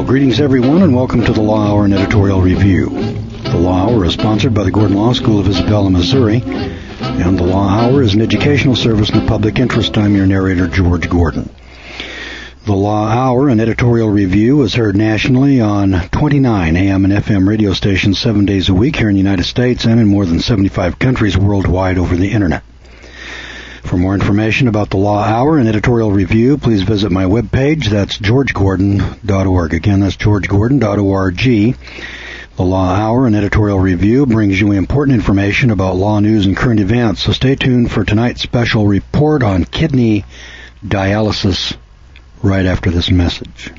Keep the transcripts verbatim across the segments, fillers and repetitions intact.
Greetings, everyone, and welcome to the Law Hour and Editorial Review. The Law Hour is sponsored by the Gordon Law School of Isabella, Missouri, and the Law Hour is an educational service in the public interest. I'm your narrator, George Gordon. The Law Hour and Editorial Review is heard nationally on twenty-nine A M and F M radio stations seven days a week here in the United States and in more than seventy-five countries worldwide over the Internet. For more information about the Law Hour and Editorial Review, please visit my webpage. That's george gordon dot org. Again, that's george gordon dot org. The Law Hour and Editorial Review brings you important information about law news and current events, so stay tuned for tonight's special report on kidney dialysis right after this message.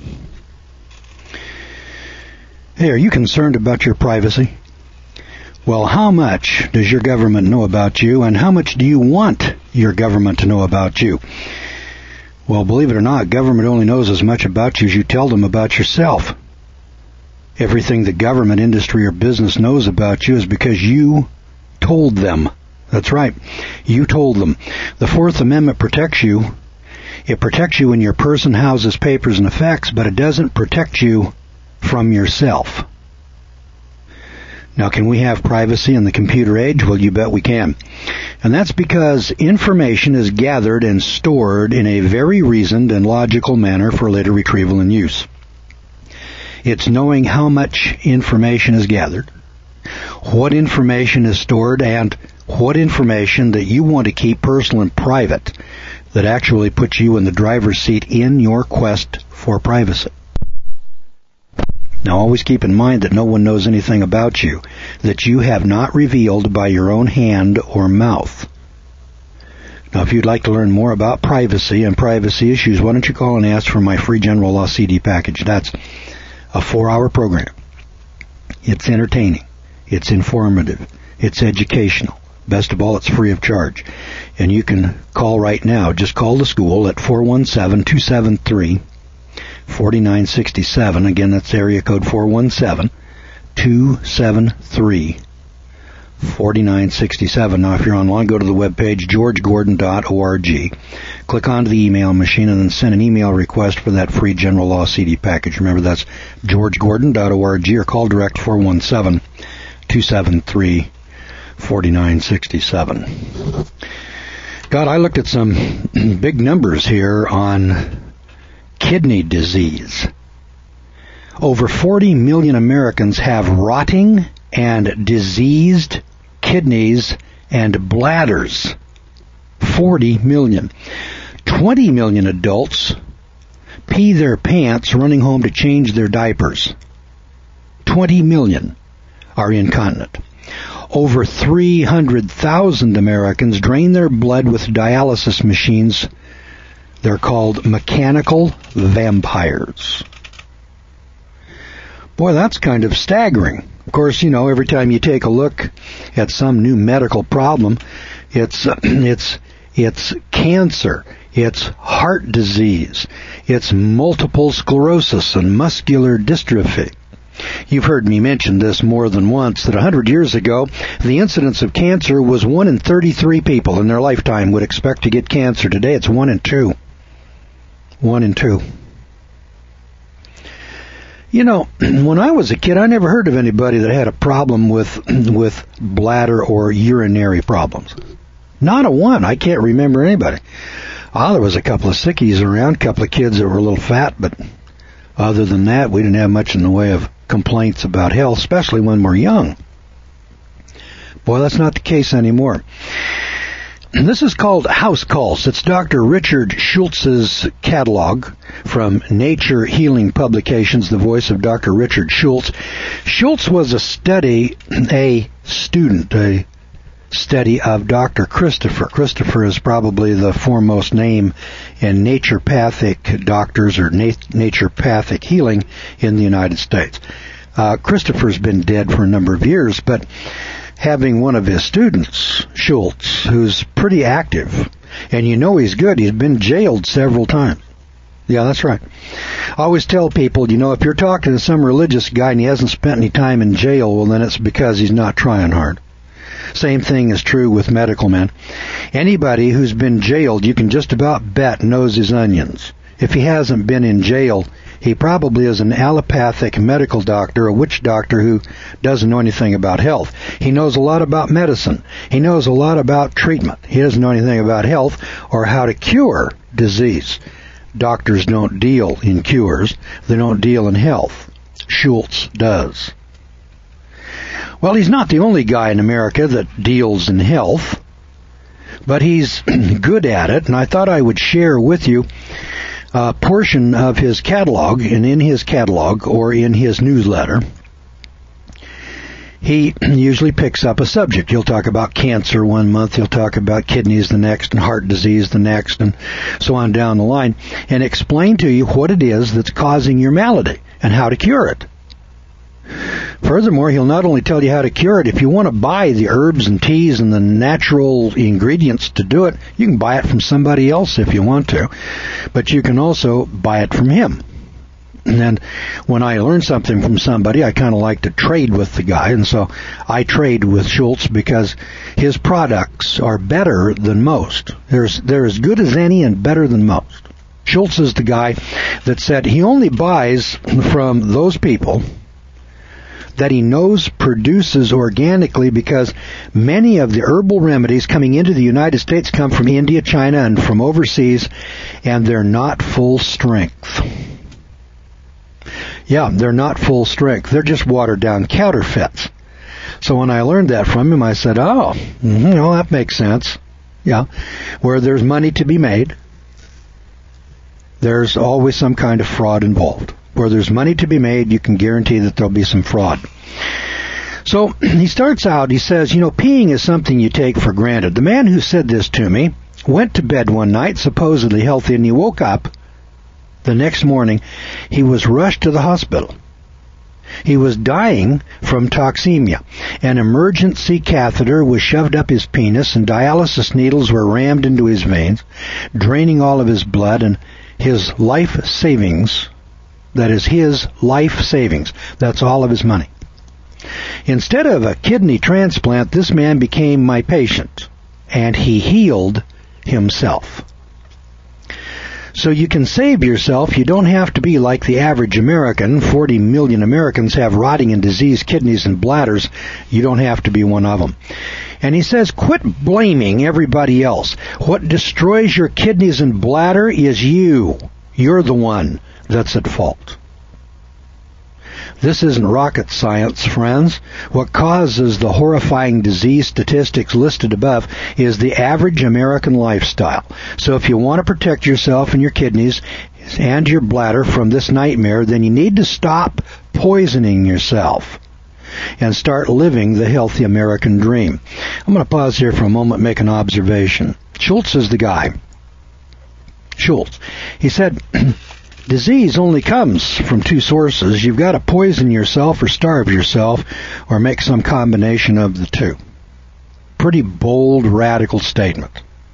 Hey, are you concerned about your privacy? Well, how much does your government know about you, and how much do you want your government to know about you? Well, believe it or not, government only knows as much about you as you tell them about yourself. Everything the government, industry, or business knows about you is because you told them. That's right. You told them. The Fourth Amendment protects you. It protects you in your person, houses, papers, and effects, but it doesn't protect you from yourself. Now, can we have privacy in the computer age? Well, you bet we can. And that's because information is gathered and stored in a very reasoned and logical manner for later retrieval and use. It's knowing how much information is gathered, what information is stored, and what information that you want to keep personal and private that actually puts you in the driver's seat in your quest for privacy. Now, always keep in mind that no one knows anything about you that you have not revealed by your own hand or mouth. Now, if you'd like to learn more about privacy and privacy issues, why don't you call and ask for my free general law C D package. That's a four-hour program. It's entertaining. It's informative. It's educational. Best of all, it's free of charge. And you can call right now. Just call the school at four one seven, two seven three, four nine six seven. Again, that's area code four one seven, two seven three, four nine six seven. Now, if you're online, go to the webpage, george gordon dot org. Click onto the email machine and then send an email request for that free general law C D package. Remember, that's george gordon dot org, or call direct four one seven, two seven three, four nine six seven. God, I looked at some big numbers here on kidney disease. Over forty million Americans have rotting and diseased kidneys and bladders. forty million. twenty million adults pee their pants running home to change their diapers. twenty million are incontinent. Over three hundred thousand Americans drain their blood with dialysis machines. They're called mechanical vampires. Boy, that's kind of staggering. Of course, you know, every time you take a look at some new medical problem, it's it's it's cancer, it's heart disease, it's multiple sclerosis and muscular dystrophy. You've heard me mention this more than once, that one hundred years ago, the incidence of cancer was one in thirty-three people in their lifetime would expect to get cancer. Today, it's one in two. One in two. You know, when I was a kid, I never heard of anybody that had a problem with with bladder or urinary problems. Not a one. I can't remember anybody. Oh, there was a couple of sickies around, a couple of kids that were a little fat, but other than that, we didn't have much in the way of complaints about health, especially when we're young. Boy, that's not the case anymore. This is called House Calls. It's Doctor Richard Schultz's catalog from Nature Healing Publications, the voice of Doctor Richard Schultz. Schultz was a study, a student, a study of Doctor Christopher. Christopher is probably the foremost name in naturopathic doctors or nat- naturopathic healing in the United States. Uh, Christopher's been dead for a number of years, but having one of his students, Schultz, who's pretty active, and you know he's good. He's been jailed several times. Yeah, that's right. I always tell people, you know, if you're talking to some religious guy and he hasn't spent any time in jail, well, then it's because he's not trying hard. Same thing is true with medical men. Anybody who's been jailed, you can just about bet knows his onions. If he hasn't been in jail, He probably is an allopathic medical doctor, a witch doctor who doesn't know anything about health. He knows a lot about medicine. He knows a lot about treatment. He doesn't know anything about health or how to cure disease. Doctors don't deal in cures. They don't deal in health. Schultz does. Well, he's not the only guy in America that deals in health, but he's good at it, and I thought I would share with you a portion of his catalog, and in his catalog or in his newsletter, he usually picks up a subject. He'll talk about cancer one month, he'll talk about kidneys the next, and heart disease the next, and so on down the line, and explain to you what it is that's causing your malady and how to cure it. Furthermore, he'll not only tell you how to cure it, if you want to buy the herbs and teas and the natural ingredients to do it, you can buy it from somebody else if you want to, but you can also buy it from him. And when I learn something from somebody, I kind of like to trade with the guy, and so I trade with Schultz because his products are better than most. There's, they're as good as any and better than most. Schultz is the guy that said he only buys from those people that he knows produces organically, because many of the herbal remedies coming into the United States come from India, China, and from overseas, and they're not full strength. Yeah, they're not full strength. They're just watered-down counterfeits. So when I learned that from him, I said, oh, mm-hmm, well, that makes sense. Yeah, where there's money to be made, there's always some kind of fraud involved. Where there's money to be made, you can guarantee that there'll be some fraud. So he starts out, he says, you know, peeing is something you take for granted. The man who said this to me went to bed one night, supposedly healthy, and he woke up the next morning. He was rushed to the hospital. He was dying from toxemia. An emergency catheter was shoved up his penis, and dialysis needles were rammed into his veins, draining all of his blood, and his life savings, that is his life savings, that's all of his money. Instead of a kidney transplant, this man became my patient, and he healed himself. So you can save yourself. You don't have to be like the average American. forty million Americans have rotting and diseased kidneys and bladders. You don't have to be one of them. And he says, quit blaming everybody else. What destroys your kidneys and bladder is you. You're the one that's at fault. This isn't rocket science, friends. What causes the horrifying disease statistics listed above is the average American lifestyle. So if you want to protect yourself and your kidneys and your bladder from this nightmare, then you need to stop poisoning yourself and start living the healthy American dream. I'm going to pause here for a moment and make an observation. Schultz is the guy. Schultz. He said, disease only comes from two sources. You've got to poison yourself or starve yourself or make some combination of the two. Pretty bold, radical statement.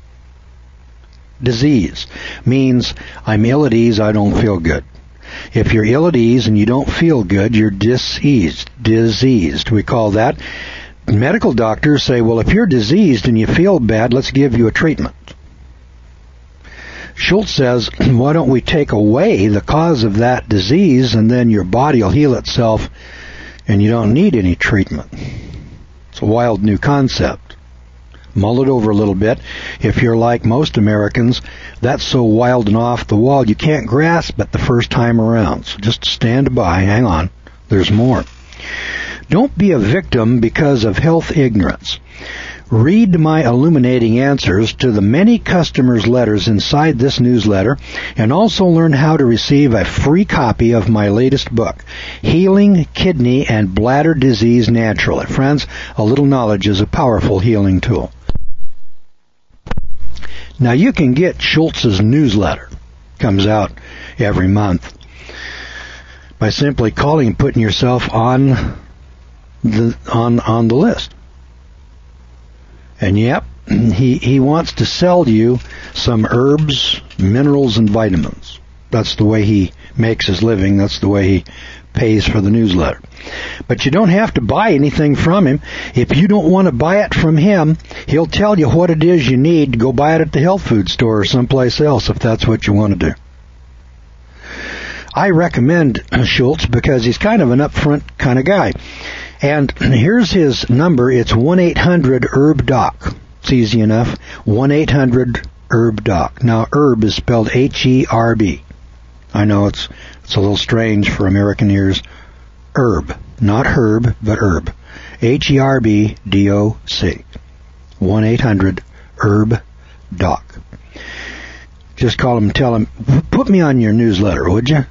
Disease means I'm ill at ease, I don't feel good. If you're ill at ease and you don't feel good, you're diseased. Diseased, we call that. Medical doctors say, well, if you're diseased and you feel bad, let's give you a treatment. Schultz says, why don't we take away the cause of that disease, and then your body will heal itself and you don't need any treatment. It's a wild new concept. Mull it over a little bit. If you're like most Americans, that's so wild and off the wall you can't grasp it the first time around. So just stand by, hang on, there's more. Don't be a victim because of health ignorance. Read my illuminating answers to the many customers' letters inside this newsletter, and also learn how to receive a free copy of my latest book, Healing Kidney and Bladder Disease Naturally. Friends, a little knowledge is a powerful healing tool. Now you can get Schultz's newsletter. Comes out every month. By simply calling and putting yourself on the on on the list. And yep, he, he wants to sell you some herbs, minerals, and vitamins. That's the way he makes his living. That's the way he pays for the newsletter. But you don't have to buy anything from him. If you don't want to buy it from him, he'll tell you what it is you need to go buy it at the health food store or someplace else if that's what you want to do. I recommend Schultz because he's kind of an upfront kind of guy. And here's his number. It's one eight hundred herb doc. It's easy enough. one eight hundred herb doc. Now, herb is spelled H E R B. I know it's it's a little strange for American ears. Herb. Not herb, but herb. H E R B D O C. one eight hundred herb doc. Just call him and tell him, put me on your newsletter, would you?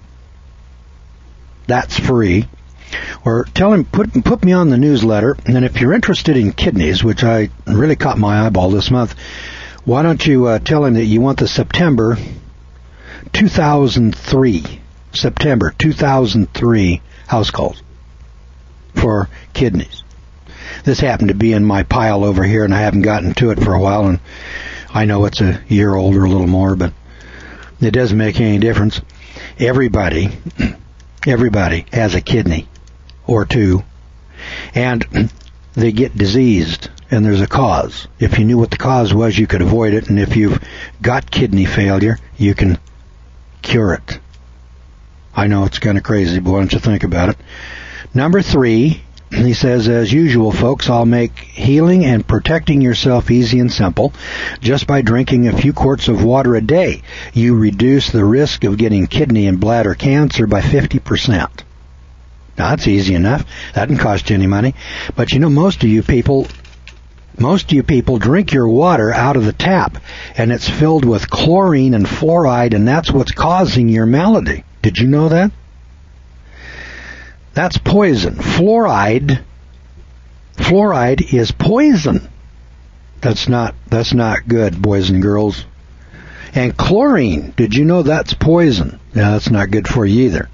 That's free. Or tell him, put put me on the newsletter, and then if you're interested in kidneys, which I really caught my eyeball this month, why don't you uh, tell him that you want the September two thousand three, September two thousand three house calls for kidneys. This happened to be in my pile over here, and I haven't gotten to it for a while, and I know it's a year old or a little more, but it doesn't make any difference. Everybody, everybody has a kidney or two, and they get diseased, and there's a cause. If you knew what the cause was, you could avoid it, and if you've got kidney failure, you can cure it. I know it's kind of crazy, but why don't you think about it? Number three, he says, as usual, folks, I'll make healing and protecting yourself easy and simple. Just by drinking a few quarts of water a day, you reduce the risk of getting kidney and bladder cancer by fifty percent. Now, that's easy enough. That doesn't cost you any money. But you know, most of you people, most of you people drink your water out of the tap, and it's filled with chlorine and fluoride, and that's what's causing your malady. Did you know that? That's poison. Fluoride, fluoride is poison. That's not, that's not good, boys and girls. And chlorine, did you know that's poison? Yeah, that's not good for you either.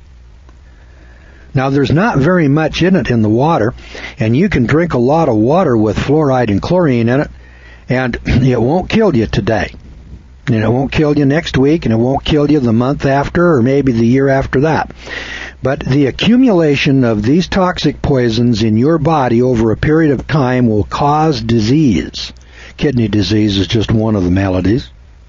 Now, there's not very much in it in the water, and you can drink a lot of water with fluoride and chlorine in it, and it won't kill you today. And it won't kill you next week, and it won't kill you the month after, or maybe the year after that. But the accumulation of these toxic poisons in your body over a period of time will cause disease. Kidney disease is just one of the maladies.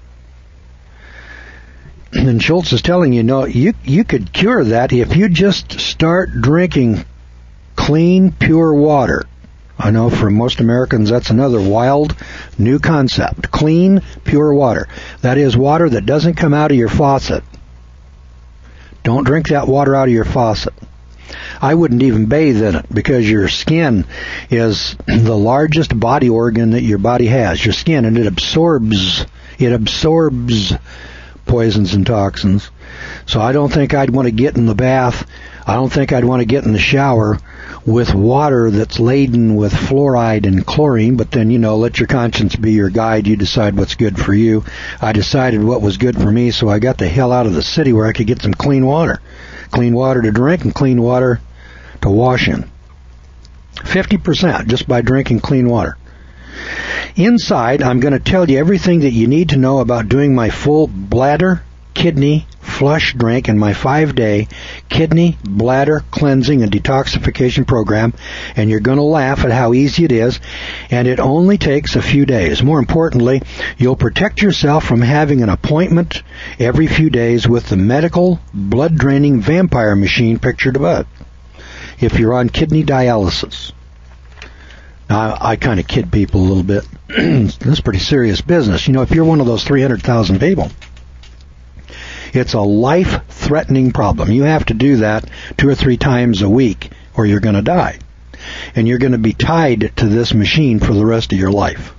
And Schultz is telling you, no, you you could cure that if you just start drinking clean, pure water. I know for most Americans that's another wild new concept. Clean, pure water. That is water that doesn't come out of your faucet. Don't drink that water out of your faucet. I wouldn't even bathe in it because your skin is the largest body organ that your body has. Your skin, and it absorbs, it absorbs poisons and toxins. So I don't think I'd want to get in the bath. I don't think I'd want to get in the shower with water that's laden with fluoride and chlorine, but then, you know, let your conscience be your guide. You decide what's good for you. I decided what was good for me, so I got the hell out of the city where I could get some clean water. Clean water to drink and clean water to wash in. fifty percent just by drinking clean water. Inside, I'm going to tell you everything that you need to know about doing my full bladder, kidney, flush drink and my five-day kidney, bladder cleansing and detoxification program, and you're going to laugh at how easy it is, and it only takes a few days. More importantly, you'll protect yourself from having an appointment every few days with the medical blood-draining vampire machine pictured above if you're on kidney dialysis. Now, I, I kind of kid people a little bit. This is pretty serious business. You know, if you're one of those three hundred thousand people, it's a life-threatening problem. You have to do that two or three times a week or you're going to die. And you're going to be tied to this machine for the rest of your life.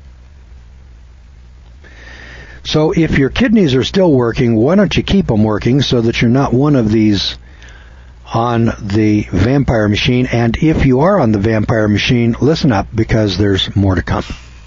So if your kidneys are still working, why don't you keep them working so that you're not one of these on the vampire machine? And if you are on the vampire machine, listen up because there's more to come.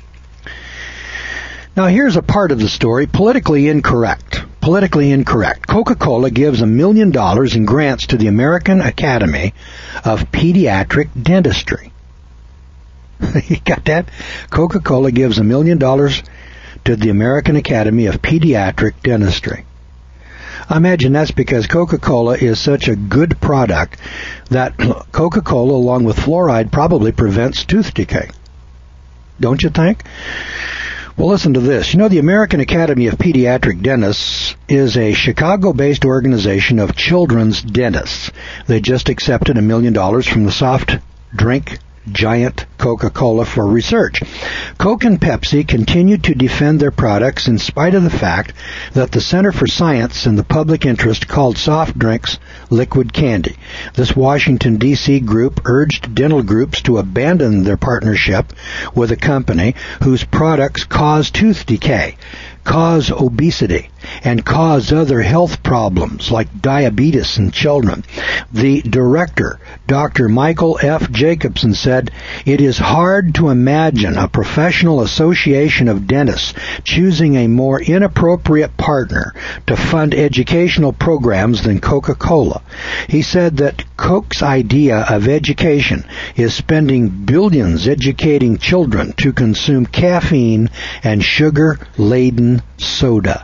Now here's a part of the story, politically incorrect. Politically incorrect. Coca-Cola gives a million dollars in grants to the American Academy of Pediatric Dentistry. You got that? Coca-Cola gives a million dollars to the American Academy of Pediatric Dentistry. I imagine that's because Coca-Cola is such a good product that Coca-Cola, along with fluoride, probably prevents tooth decay. Don't you think? Well, listen to this. You know, the American Academy of Pediatric Dentists is a Chicago-based organization of children's dentists. They just accepted a million dollars from the soft drink giant Coca-Cola for research. Coke and Pepsi continue to defend their products in spite of the fact that the Center for Science and the Public Interest called soft drinks liquid candy. This Washington, D C group urged dental groups to abandon their partnership with a company whose products cause tooth decay, cause obesity, and cause other health problems like diabetes in children. The director, Doctor Michael F. Jacobson, said, "It is hard to imagine a professional association of dentists choosing a more inappropriate partner to fund educational programs than Coca-Cola." He said that Coke's idea of education is spending billions educating children to consume caffeine and sugar-laden soda.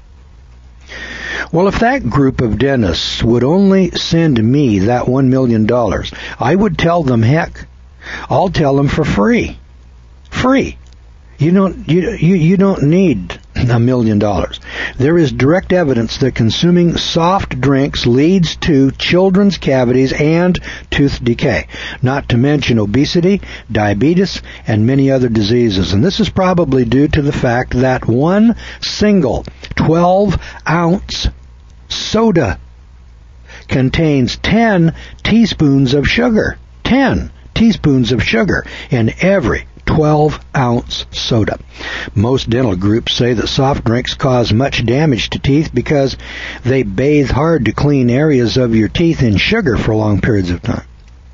Well, if that group of dentists would only send me that one million dollars, I would tell them, heck, I'll tell them for free. Free. You don't, you, you, you don't need a million dollars. There is direct evidence that consuming soft drinks leads to children's cavities and tooth decay, not to mention obesity, diabetes, and many other diseases. And this is probably due to the fact that one single twelve ounce soda contains ten teaspoons of sugar. ten teaspoons of sugar in every twelve ounce soda. Most dental groups say that soft drinks cause much damage to teeth because they bathe hard to clean areas of your teeth in sugar for long periods of time.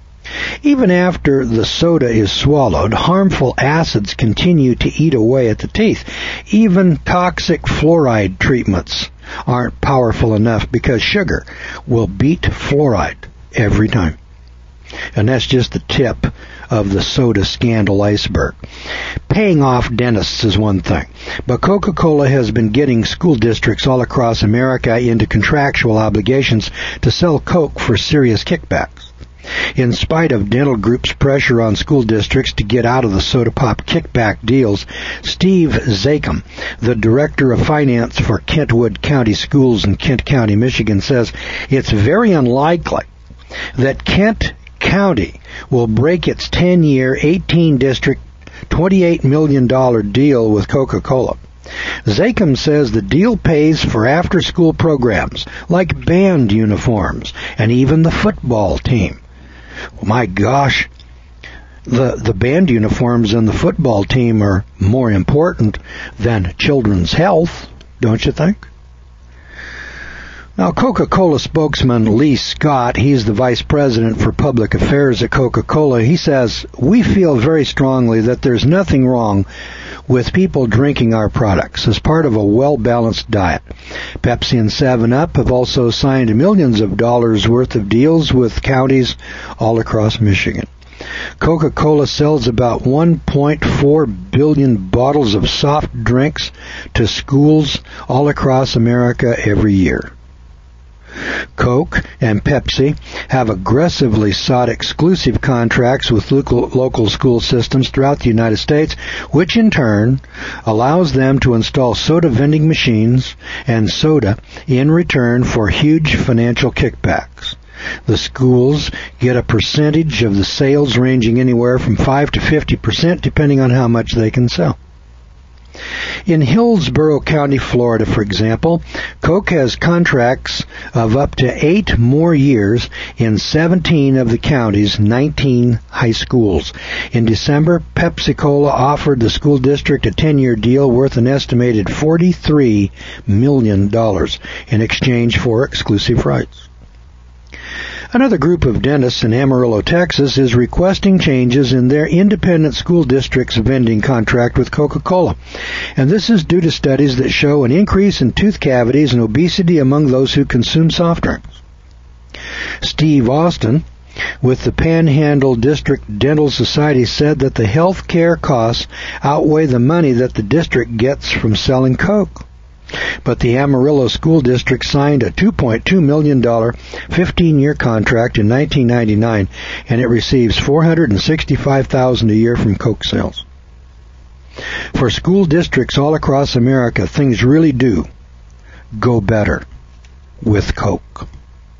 Even after the soda is swallowed, harmful acids continue to eat away at the teeth. Even toxic fluoride treatments aren't powerful enough because sugar will beat fluoride every time. And that's just the tip of the soda scandal iceberg. Paying off dentists is one thing, but Coca-Cola has been getting school districts all across America into contractual obligations to sell Coke for serious kickbacks. In spite of dental groups' pressure on school districts to get out of the soda pop kickback deals, Steve Zakum, the director of finance for Kentwood County Schools in Kent County, Michigan, says it's very unlikely that Kent County will break its ten-year, eighteen-district, twenty-eight million dollars deal with Coca-Cola. Zakum says the deal pays for after-school programs like band uniforms and even the football team. My gosh, the, the band uniforms and the football team are more important than children's health, don't you think? Now, Coca-Cola spokesman Lee Scott, he's the vice president for public affairs at Coca-Cola, he says, "We feel very strongly that there's nothing wrong with people drinking our products as part of a well-balanced diet. Pepsi and seven up have also signed millions of dollars worth of deals with counties all across Michigan. Coca-Cola sells about one point four billion bottles of soft drinks to schools all across America every year. Coke and Pepsi have aggressively sought exclusive contracts with local, local school systems throughout the United States, which in turn allows them to install soda vending machines and soda in return for huge financial kickbacks. The schools get a percentage of the sales ranging anywhere from five to fifty percent depending on how much they can sell. In Hillsborough County, Florida, for example, Coke has contracts of up to eight more years in seventeen of the county's nineteen high schools. In December, Pepsi-Cola offered the school district a ten-year deal worth an estimated forty-three million dollars in exchange for exclusive rights. Another group of dentists in Amarillo, Texas, is requesting changes in their independent school district's vending contract with Coca-Cola. And this is due to studies that show an increase in tooth cavities and obesity among those who consume soft drinks. Steve Austin, with the Panhandle District Dental Society, said that the health care costs outweigh the money that the district gets from selling Coke. But the Amarillo School District signed a two point two million dollars fifteen-year contract in nineteen ninety-nine, and it receives four hundred sixty-five thousand dollars a year from Coke sales. For school districts all across America, things really do go better with Coke.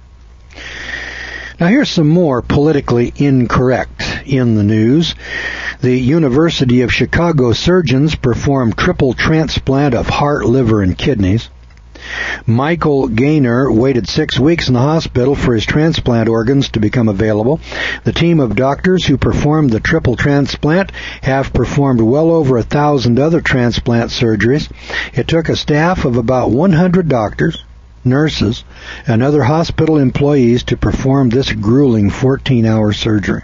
Now here's some more politically incorrect in the news. The University of Chicago surgeons performed triple transplant of heart, liver, and kidneys. Michael Gaynor waited six weeks in the hospital for his transplant organs to become available. The team of doctors who performed the triple transplant have performed well over a thousand other transplant surgeries. It took a staff of about one hundred doctors, nurses, and other hospital employees to perform this grueling fourteen-hour surgery.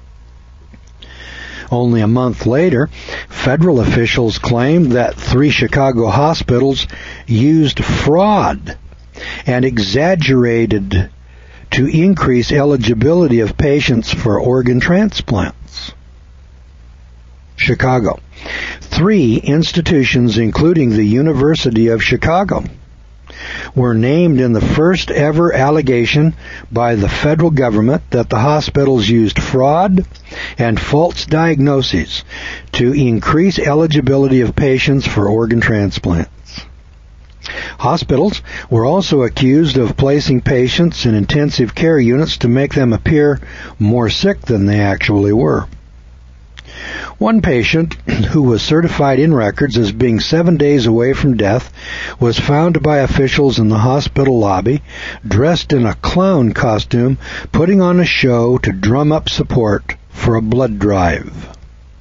Only a month later, federal officials claimed that three Chicago hospitals used fraud and exaggerated to increase eligibility of patients for organ transplants. Chicago. Three institutions, including the University of Chicago, were named in the first ever allegation by the federal government that the hospitals used fraud and false diagnoses to increase eligibility of patients for organ transplants. Hospitals were also accused of placing patients in intensive care units to make them appear more sick than they actually were. One patient, who was certified in records as being seven days away from death, was found by officials in the hospital lobby, dressed in a clown costume, putting on a show to drum up support for a blood drive.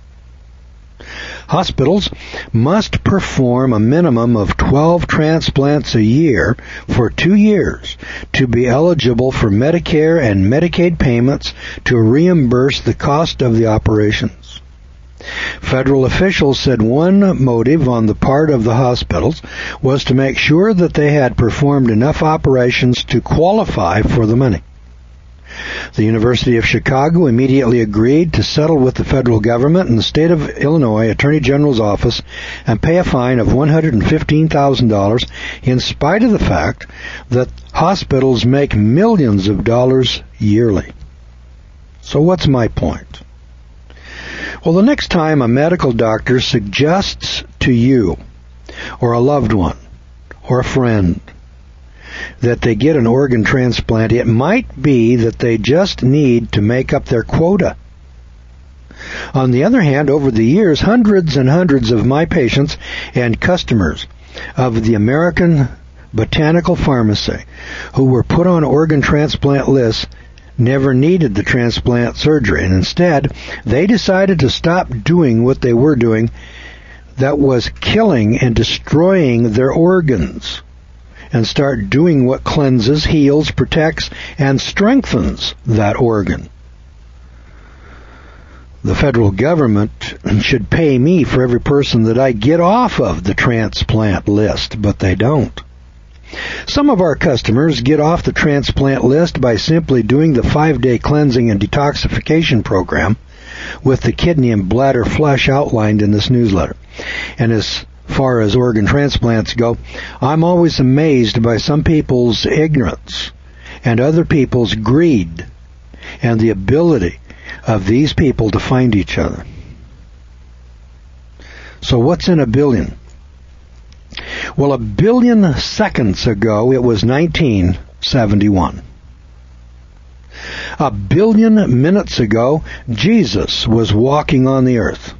Hospitals must perform a minimum of twelve transplants a year for two years to be eligible for Medicare and Medicaid payments to reimburse the cost of the operations. Federal officials said one motive on the part of the hospitals was to make sure that they had performed enough operations to qualify for the money. The University of Chicago immediately agreed to settle with the federal government and the state of Illinois Attorney General's office and pay a fine of one hundred fifteen thousand dollars in spite of the fact that hospitals make millions of dollars yearly. So what's my point? Well, the next time a medical doctor suggests to you or a loved one or a friend that they get an organ transplant, it might be that they just need to make up their quota. On the other hand, over the years, hundreds and hundreds of my patients and customers of the American Botanical Pharmacy who were put on organ transplant lists never needed the transplant surgery, and instead they decided to stop doing what they were doing that was killing and destroying their organs and start doing what cleanses, heals, protects, and strengthens that organ. The federal government should pay me for every person that I get off of the transplant list, but they don't. Some of our customers get off the transplant list by simply doing the five-day cleansing and detoxification program with the kidney and bladder flush outlined in this newsletter. And as far as organ transplants go, I'm always amazed by some people's ignorance and other people's greed and the ability of these people to find each other. So what's in a billion? Well, a billion seconds ago, it was nineteen seventy-one. A billion minutes ago, Jesus was walking on the earth.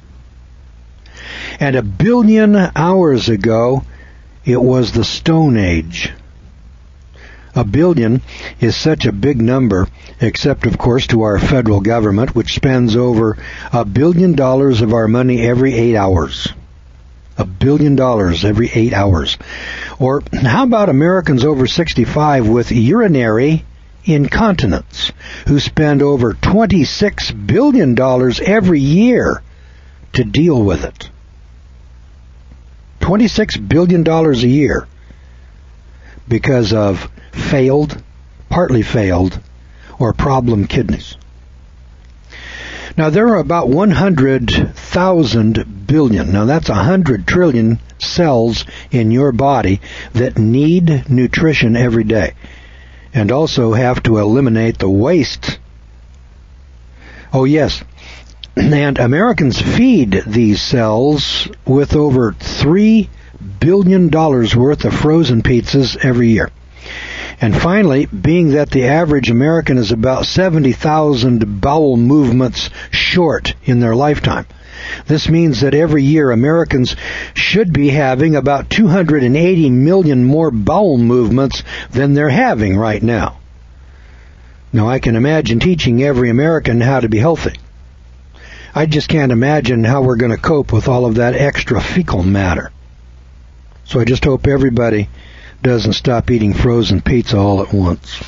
And a billion hours ago, it was the Stone Age. A billion is such a big number, except, of course, to our federal government, which spends over a billion dollars of our money every eight hours. A billion dollars every eight hours. Or how about Americans over sixty-five with urinary incontinence, who spend over twenty-six billion dollars every year to deal with it? twenty-six billion dollars a year because of failed, partly failed, or problem kidneys. Now, there are about one hundred thousand billion, now that's one hundred trillion cells in your body that need nutrition every day and also have to eliminate the waste. Oh yes, and Americans feed these cells with over three billion dollars worth of frozen pizzas every year. And finally, being that the average American is about seventy thousand bowel movements short in their lifetime, this means that every year Americans should be having about two hundred eighty million more bowel movements than they're having right now. Now, I can imagine teaching every American how to be healthy. I just can't imagine how we're going to cope with all of that extra fecal matter. So I just hope everybody doesn't stop eating frozen pizza all at once.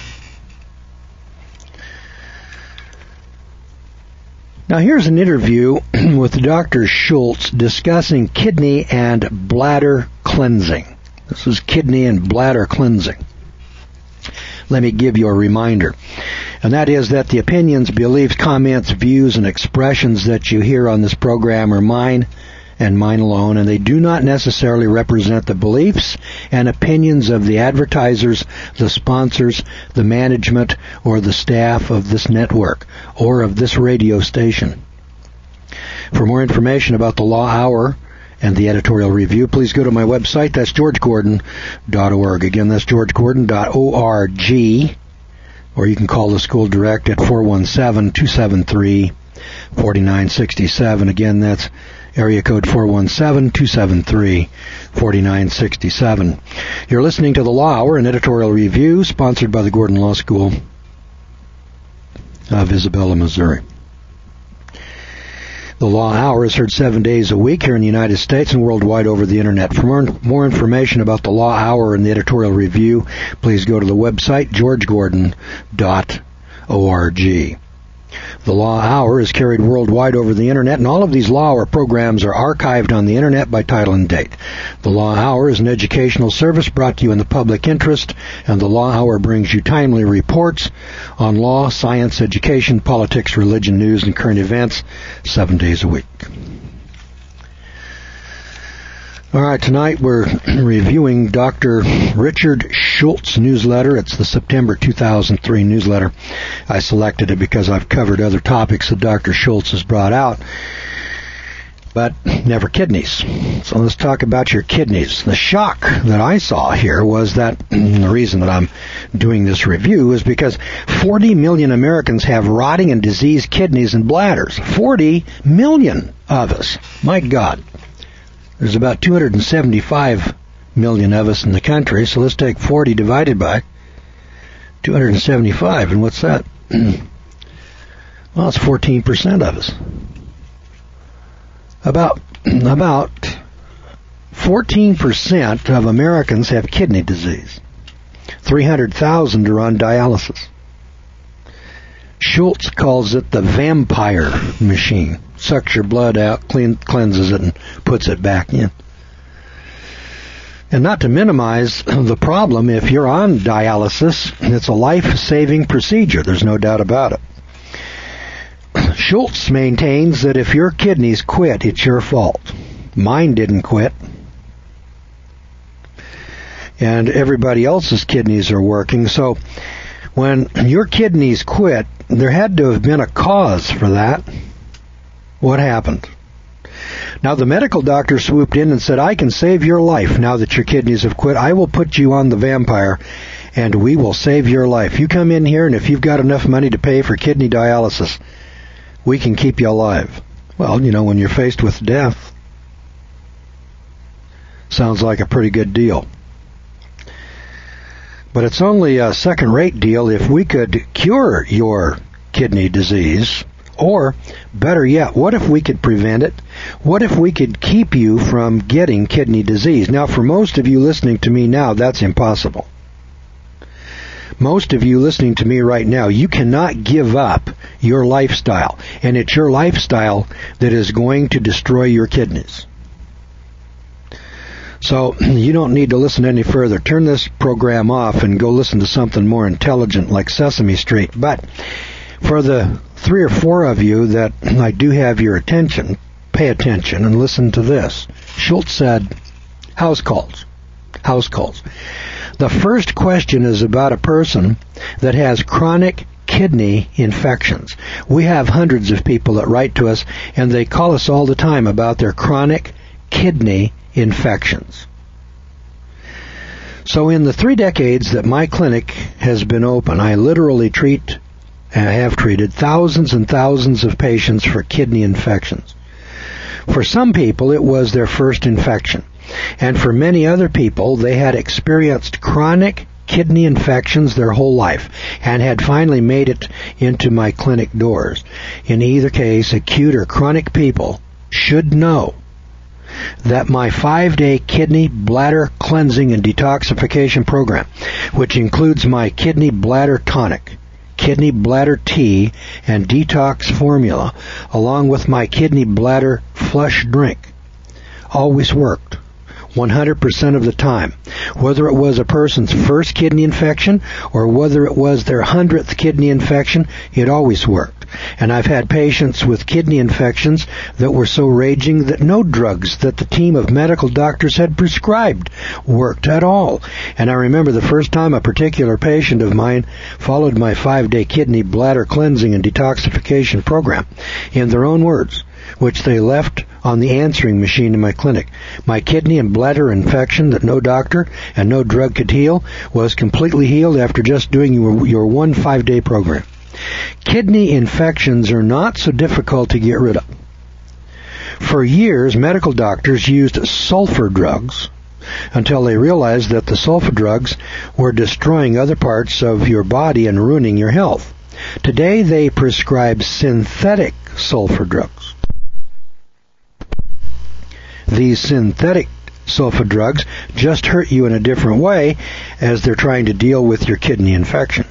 Now here's an interview with Doctor Schultz discussing kidney and bladder cleansing. This is kidney and bladder cleansing. Let me give you a reminder. And that is that the opinions, beliefs, comments, views, and expressions that you hear on this program are mine and mine alone, and they do not necessarily represent the beliefs and opinions of the advertisers, the sponsors, the management, or the staff of this network or of this radio station. For more information about the Law Hour and the editorial review, please go to my website. That's george gordon dot org. Again, that's george gordon dot org. Or you can call the school direct at four one seven, two seven three, four nine six seven. Again, that's area code four one seven, two seven three, four nine six seven. You're listening to the Law Hour, an editorial review sponsored by the Gordon Law School of Isabella, Missouri. The Law Hour is heard seven days a week here in the United States and worldwide over the Internet. For more, more information about the Law Hour and the editorial review, please go to the website george gordon dot org. The Law Hour is carried worldwide over the Internet, and all of these Law Hour programs are archived on the Internet by title and date. The Law Hour is an educational service brought to you in the public interest, and the Law Hour brings you timely reports on law, science, education, politics, religion, news, and current events seven days a week. All right, tonight we're reviewing Doctor Richard Schultz's newsletter. It's the September two thousand three newsletter. I selected it because I've covered other topics that Doctor Schultz has brought out, but never kidneys. So let's talk about your kidneys. The shock that I saw here was that the reason that I'm doing this review is because forty million Americans have rotting and diseased kidneys and bladders. forty million of us. My God. There's about two hundred seventy-five million of us in the country, so let's take forty divided by two hundred seventy-five, and what's that? Well, it's fourteen percent of us. About, about fourteen percent of Americans have kidney disease. three hundred thousand are on dialysis. Schultz calls it the vampire machine. Sucks your blood out, clean, cleanses it, and puts it back in. And not to minimize the problem, if you're on dialysis, it's a life-saving procedure. There's no doubt about it. Schultz maintains that if your kidneys quit, it's your fault. Mine didn't quit. And everybody else's kidneys are working. So when your kidneys quit, there had to have been a cause for that. What happened? Now, the medical doctor swooped in and said, I can save your life now that your kidneys have quit. I will put you on the vampire, and we will save your life. You come in here, and if you've got enough money to pay for kidney dialysis, we can keep you alive. Well, you know, when you're faced with death, sounds like a pretty good deal. But it's only a second-rate deal if we could cure your kidney disease. Or, better yet, what if we could prevent it? What if we could keep you from getting kidney disease? Now, for most of you listening to me now, that's impossible. Most of you listening to me right now, you cannot give up your lifestyle. And it's your lifestyle that is going to destroy your kidneys. So, you don't need to listen any further. Turn this program off and go listen to something more intelligent like Sesame Street. But for the three or four of you that I do have your attention, pay attention and listen to this. Schultz said, house calls. House calls. The first question is about a person that has chronic kidney infections. We have hundreds of people that write to us, and they call us all the time about their chronic kidney infections. So in the three decades that my clinic has been open, I literally treat, and have treated thousands and thousands of patients for kidney infections. For some people, it was their first infection. And for many other people, they had experienced chronic kidney infections their whole life and had finally made it into my clinic doors. In either case, acute or chronic people should know that my five-day kidney bladder cleansing and detoxification program, which includes my kidney bladder tonic, kidney bladder tea, and detox formula, along with my kidney bladder flush drink, always worked one hundred percent of the time. Whether it was a person's first kidney infection or whether it was their hundredth kidney infection, it always worked. And I've had patients with kidney infections that were so raging that no drugs that the team of medical doctors had prescribed worked at all. And I remember the first time a particular patient of mine followed my five-day kidney bladder cleansing and detoxification program. In their own words, which they left on the answering machine in my clinic. My kidney and bladder infection that no doctor and no drug could heal was completely healed after just doing your, your one five-day program. Kidney infections are not so difficult to get rid of. For years, medical doctors used sulfur drugs until they realized that the sulfur drugs were destroying other parts of your body and ruining your health. Today, they prescribe synthetic sulfur drugs. These synthetic sulfur drugs just hurt you in a different way as they're trying to deal with your kidney infection.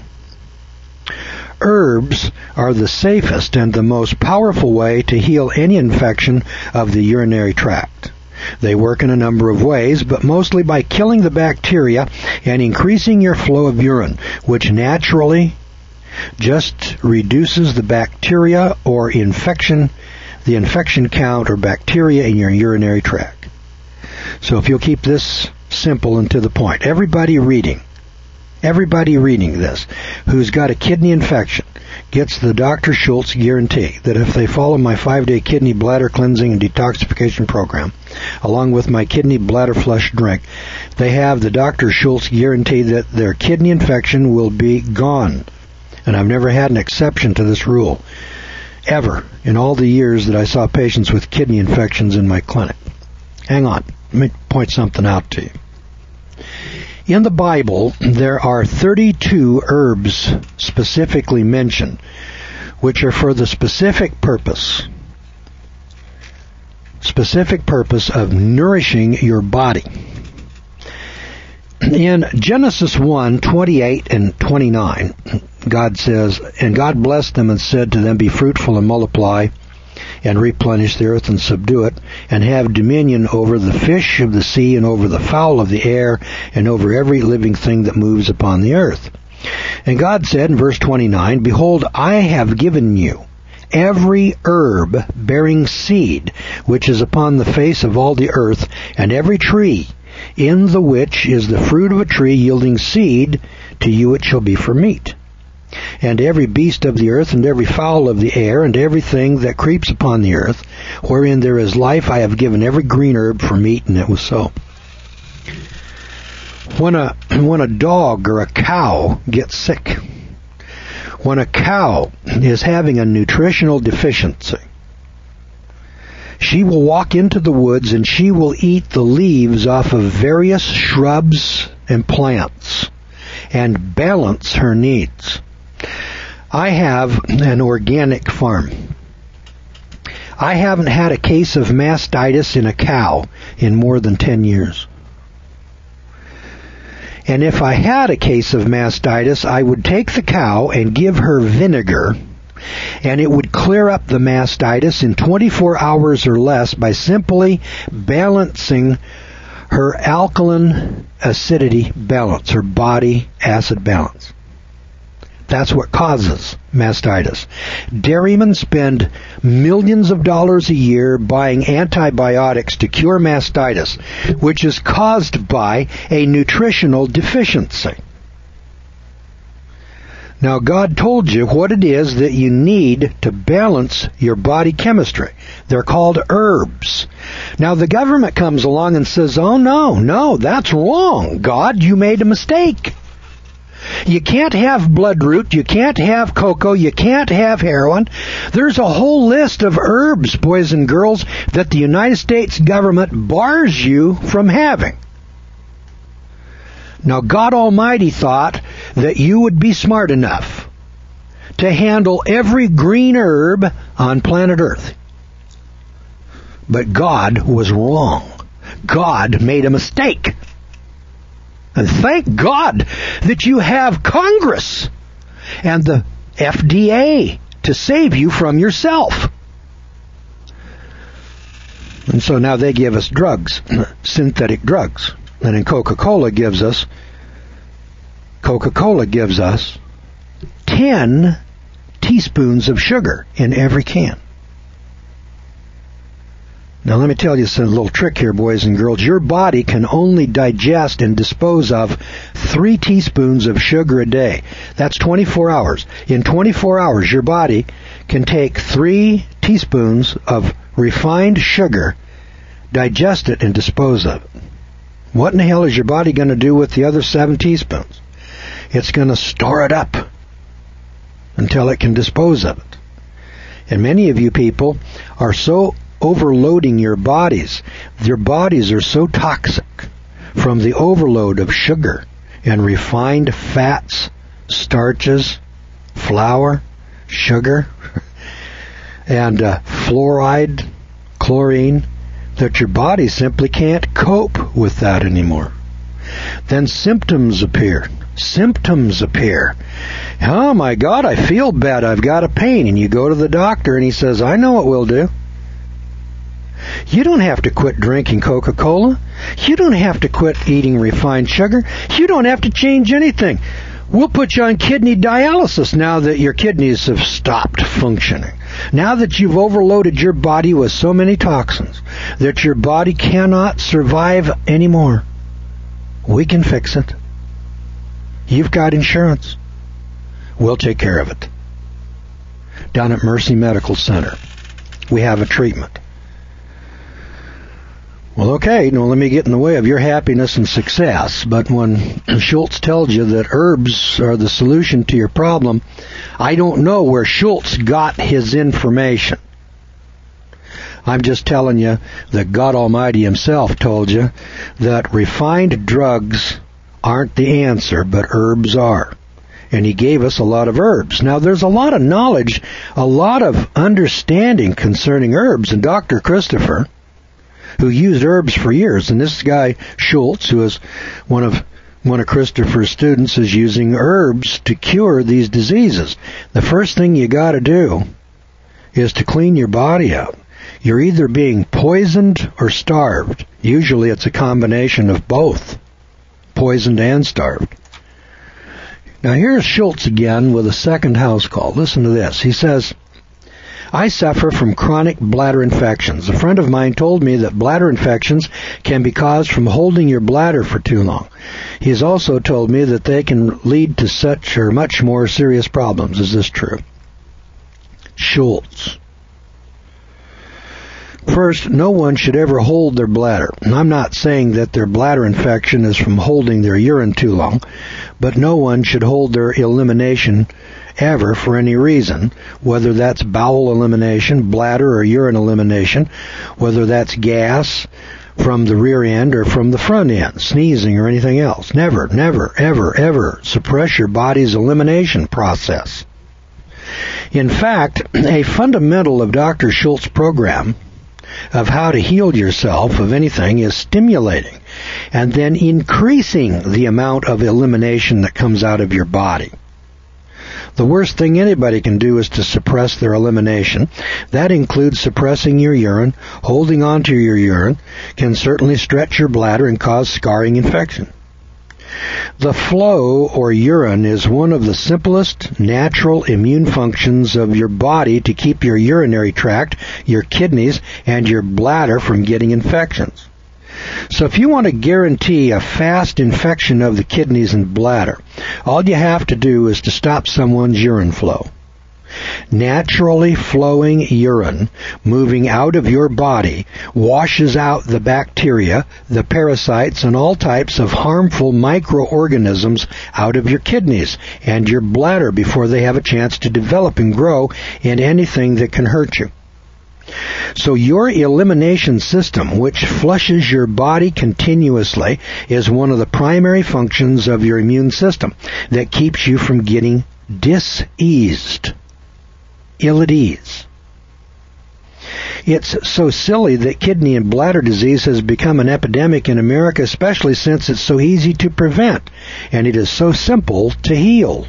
Herbs are the safest and the most powerful way to heal any infection of the urinary tract. They work in a number of ways, but mostly by killing the bacteria and increasing your flow of urine, which naturally just reduces the bacteria or infection the infection count or bacteria in your urinary tract. So if you'll keep this simple and to the point, everybody reading, everybody reading this who's got a kidney infection gets the Doctor Schultz guarantee that if they follow my five-day kidney bladder cleansing and detoxification program, along with my kidney bladder flush drink, they have the Doctor Schultz guarantee that their kidney infection will be gone. And I've never had an exception to this rule, ever, in all the years that I saw patients with kidney infections in my clinic. Hang on, let me point something out to you. In the Bible, there are thirty-two herbs specifically mentioned, which are for the specific purpose, specific purpose of nourishing your body. In Genesis one, twenty-eight and twenty-nine, God says, "And God blessed them and said to them, Be fruitful and multiply, and replenish the earth and subdue it, and have dominion over the fish of the sea, and over the fowl of the air, and over every living thing that moves upon the earth." And God said in verse twenty-nine, "Behold, I have given you every herb bearing seed, which is upon the face of all the earth, and every tree, in the which is the fruit of a tree yielding seed, to you it shall be for meat. And every beast of the earth, and every fowl of the air, and everything that creeps upon the earth, wherein there is life, I have given every green herb for meat," and it was so. When a, when a dog or a cow gets sick, when a cow is having a nutritional deficiency, she will walk into the woods and she will eat the leaves off of various shrubs and plants and balance her needs. I have an organic farm. I haven't had a case of mastitis in a cow in more than ten years. And if I had a case of mastitis, I would take the cow and give her vinegar, and it would clear up the mastitis in twenty-four hours or less by simply balancing her alkaline acidity balance, her body acid balance. That's what causes mastitis. Dairymen spend millions of dollars a year buying antibiotics to cure mastitis, which is caused by a nutritional deficiency. Now, God told you what it is that you need to balance your body chemistry. They're called herbs. Now, the government comes along and says, oh, no, no, that's wrong. God, you made a mistake. You can't have bloodroot, you can't have cocoa, you can't have heroin. There's a whole list of herbs, boys and girls, that the United States government bars you from having. Now, God Almighty thought that you would be smart enough to handle every green herb on planet Earth. But God was wrong. God made a mistake. And thank God that you have Congress and the F D A to save you from yourself. And so now they give us drugs, synthetic drugs. And then Coca-Cola gives us, Coca-Cola gives us ten teaspoons of sugar in every can. Now let me tell you a little trick here, boys and girls. Your body can only digest and dispose of three teaspoons of sugar a day. That's twenty-four hours. In twenty-four hours, your body can take three teaspoons of refined sugar, digest it, and dispose of it. What in the hell is your body going to do with the other seven teaspoons? It's going to store it up until it can dispose of it. And many of you people are so overloading your bodies. Your bodies are so toxic from the overload of sugar and refined fats, starches, flour, sugar, and uh, fluoride, chlorine, that your body simply can't cope with that anymore. Then symptoms appear. Symptoms appear. Oh my God, I feel bad. I've got a pain. And you go to the doctor and he says, I know what we'll do. You don't have to quit drinking Coca-Cola. You don't have to quit eating refined sugar. You don't have to change anything. We'll put you on kidney dialysis now that your kidneys have stopped functioning. Now that you've overloaded your body with so many toxins that your body cannot survive anymore. We can fix it. You've got insurance. We'll take care of it. Down at Mercy Medical Center, we have a treatment. Well, okay, now let me get in the way of your happiness and success. But when Schultz tells you that herbs are the solution to your problem, I don't know where Schultz got his information. I'm just telling you that God Almighty himself told you that refined drugs aren't the answer, but herbs are. And he gave us a lot of herbs. Now, there's a lot of knowledge, a lot of understanding concerning herbs. And Doctor Christopher, who used herbs for years, and this guy Schultz, who is one of one of Christopher's students, is using herbs to cure these diseases. The first thing you got to do is to clean your body out. You're either being poisoned or starved. Usually it's a combination of both, poisoned and starved. Now here's Schultz again with a second house call. Listen to this. He says, I suffer from chronic bladder infections. A friend of mine told me that bladder infections can be caused from holding your bladder for too long. He has also told me that they can lead to such or much more serious problems. Is this true? Schultz. First, no one should ever hold their bladder. And I'm not saying that their bladder infection is from holding their urine too long, but no one should hold their elimination ever for any reason, whether that's bowel elimination, bladder or urine elimination, whether that's gas from the rear end or from the front end, sneezing or anything else. Never, never, ever, ever suppress your body's elimination process. In fact, a fundamental of Doctor Schultz's program of how to heal yourself of anything is stimulating and then increasing the amount of elimination that comes out of your body. The worst thing anybody can do is to suppress their elimination. That includes suppressing your urine. Holding on to your urine can certainly stretch your bladder and cause scarring infection. The flow, or urine, is one of the simplest natural immune functions of your body to keep your urinary tract, your kidneys, and your bladder from getting infections. So if you want to guarantee a fast infection of the kidneys and bladder, all you have to do is to stop someone's urine flow. Naturally flowing urine moving out of your body washes out the bacteria, the parasites, and all types of harmful microorganisms out of your kidneys and your bladder before they have a chance to develop and grow into anything that can hurt you. So your elimination system, which flushes your body continuously, is one of the primary functions of your immune system that keeps you from getting diseased, ill at ease. It's so silly that kidney and bladder disease has become an epidemic in America, especially since it's so easy to prevent and it is so simple to heal.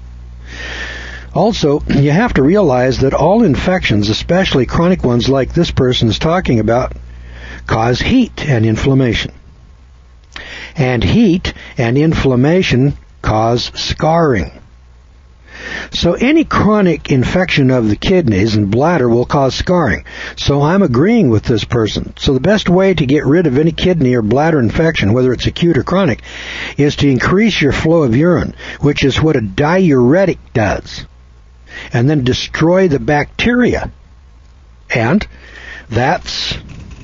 Also, you have to realize that all infections, especially chronic ones like this person is talking about, cause heat and inflammation. And heat and inflammation cause scarring. So any chronic infection of the kidneys and bladder will cause scarring. So I'm agreeing with this person. So the best way to get rid of any kidney or bladder infection, whether it's acute or chronic, is to increase your flow of urine, which is what a diuretic does, and then destroy the bacteria. And that's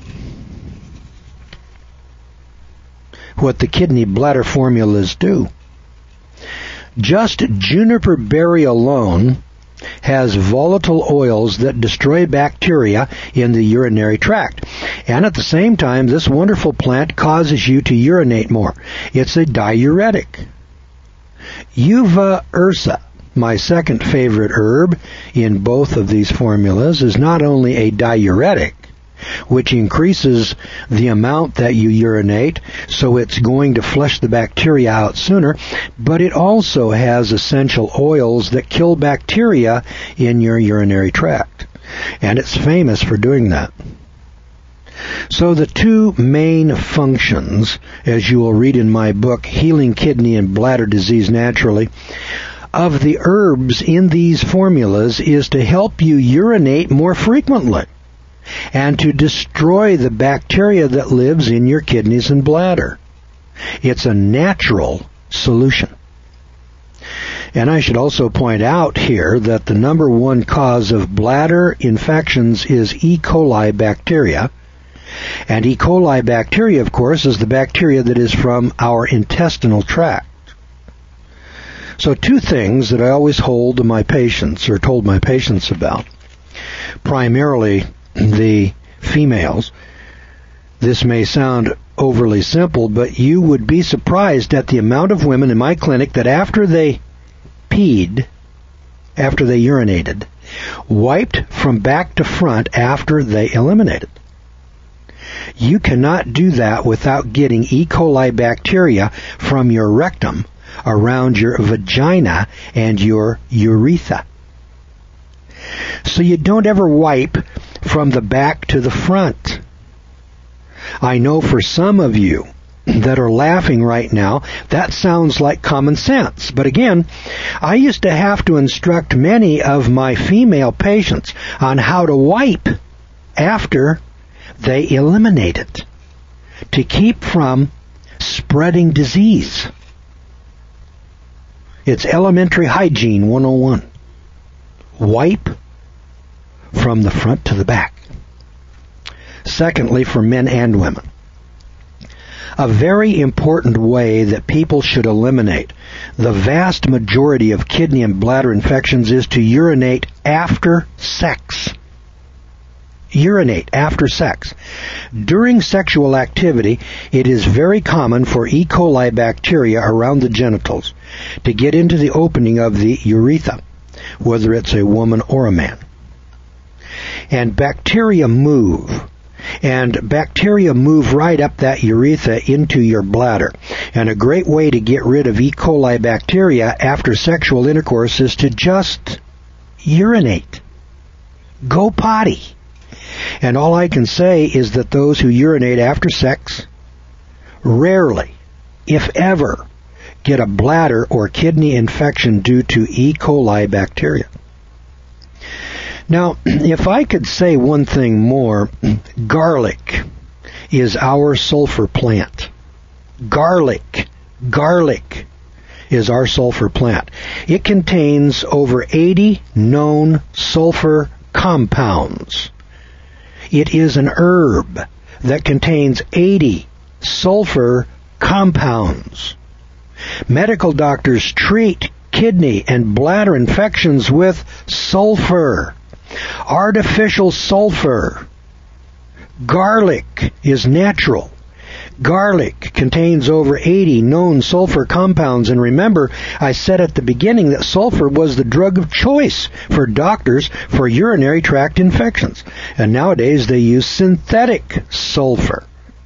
what the kidney bladder formulas do. Just juniper berry alone has volatile oils that destroy bacteria in the urinary tract. And at the same time, this wonderful plant causes you to urinate more. It's a diuretic. Uva ursa, my second favorite herb in both of these formulas, is not only a diuretic, which increases the amount that you urinate, so it's going to flush the bacteria out sooner, but it also has essential oils that kill bacteria in your urinary tract. And it's famous for doing that. So the two main functions, as you will read in my book, Healing Kidney and Bladder Disease Naturally, of the herbs in these formulas is to help you urinate more frequently and to destroy the bacteria that lives in your kidneys and bladder. It's a natural solution. And I should also point out here that the number one cause of bladder infections is E. coli bacteria. And E. coli bacteria, of course, is the bacteria that is from our intestinal tract. So two things that I always hold to my patients, or told my patients about, primarily the females. This may sound overly simple, but you would be surprised at the amount of women in my clinic that after they peed, after they urinated, wiped from back to front after they eliminated. You cannot do that without getting E. coli bacteria from your rectum around your vagina and your urethra. So you don't ever wipe from the back to the front. I know for some of you that are laughing right now, that sounds like common sense. But again, I used to have to instruct many of my female patients on how to wipe after they eliminated to keep from spreading disease. It's elementary hygiene one oh one. Wipe from the front to the back. Secondly, for men and women, a very important way that people should eliminate the vast majority of kidney and bladder infections is to urinate after sex. Urinate after sex. During sexual activity, it is very common for E. coli bacteria around the genitals to get into the opening of the urethra, whether it's a woman or a man. And bacteria move. And bacteria move right up that urethra into your bladder. And a great way to get rid of E. coli bacteria after sexual intercourse is to just urinate. Go potty. And all I can say is that those who urinate after sex rarely, if ever, get a bladder or kidney infection due to E. coli bacteria. Now, if I could say one thing more, garlic is our sulfur plant. Garlic, garlic is our sulfur plant. It contains over eighty known sulfur compounds. It is an herb that contains eighty sulfur compounds. Medical doctors treat kidney and bladder infections with sulfur, artificial sulfur. Garlic is natural. Garlic contains over eighty known sulfur compounds, and remember, I said at the beginning that sulfur was the drug of choice for doctors for urinary tract infections, and nowadays they use synthetic sulfur.